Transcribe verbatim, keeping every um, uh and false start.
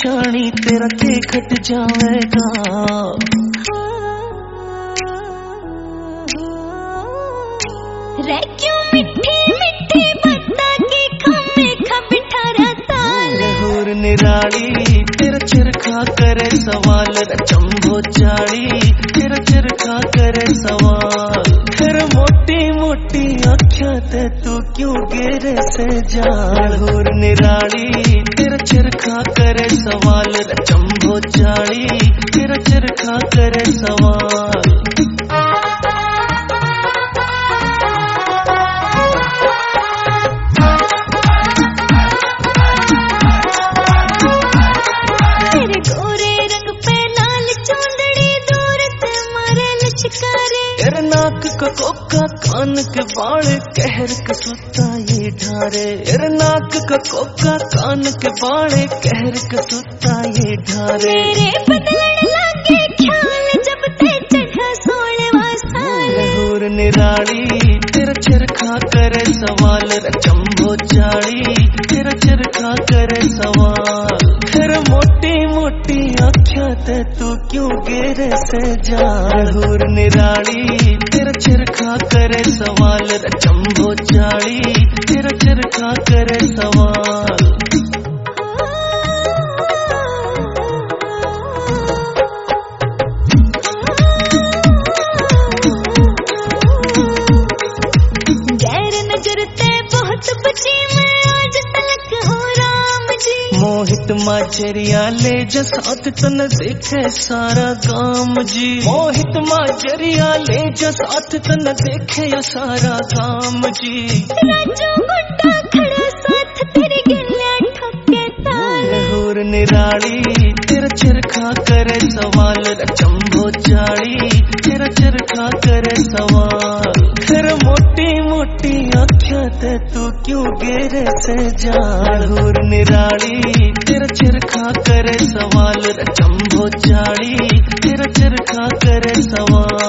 परेशानी तेरा के घट जाएगा। रह क्यों मिठी मिठी बता के खम्मे खब अठारह साल। रहूर निराली तेरा चरखा करे सवाल, चंबो चाड़ी तेरा चरखा करे सवाल। फिर मोटी मोटी आँखियां ते तू क्यों गेरे से जा। रहूर निराली तेरा चरखा करे सवाल, चंबो चाड़ी तेरा चरखा करे सवाल। तेरे नाक का कोका कान के बाल कहर के सुता ये ढारे। तेरे नाक का कोका कान के बाल कहर के सुता ये ढारे। मेरे बदलने लगे ख्याल जब ते चढ़ा सोलहवां साल। रहूर निराली तेरा चरखा करे सवाल, चंबो चाड़ी तेरा चरखा करे सवाल। फिर मोटी मोटी आँखियां ते तू क्यों गेरे से जा। रहूर निराली तेरा चरखा करे सवाल, चंबो चाड़ी तेरा चरखा करे सवाल। गैर नजर ते बहुत बची मैं आज तलक हो राम जी। मोहित माचरिया ले जा साथ तन देखे सारा गाम जी। मोहित माचरिया ले जा साथ तन देखे या सारा गाम जी। राजू गुड्डा खड़ा साथ तेरे गिल्ला ठोके ताल। रहूर निराली तेरा चरखा करे सवाल, चंबो चाड़ी तेरा चरखा करे सवाल। फिर मोटी मोटी आँखियां ते तू क्यों गेरे से जा। रहूर निराली तेरा चरखा करे सवाल, चंबो चाड़ी तेरा चरखा करे सवाल।